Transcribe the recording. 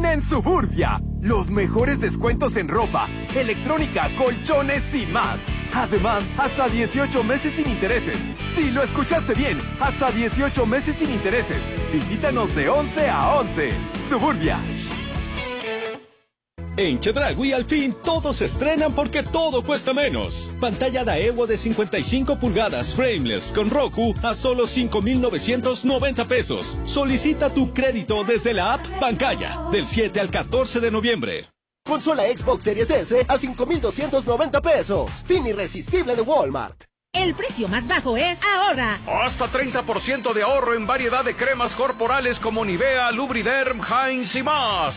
en Suburbia. Los mejores descuentos en ropa, electrónica, colchones y más. Además, hasta 18 meses sin intereses. Sí, lo escuchaste bien, hasta 18 meses sin intereses. Visítanos de 11 a 11. Suburbia. En Chedraui al fin todos se estrenan porque todo cuesta menos. Pantalla Daewoo de 55 pulgadas frameless con Roku a solo 5,990 pesos. Solicita tu crédito desde la app Bancaya del 7 al 14 de noviembre. Consola Xbox Series S a 5,290 pesos. Fin irresistible de Walmart. El precio más bajo es ahorra. Hasta 30% de ahorro en variedad de cremas corporales como Nivea, Lubriderm, Heinz y más.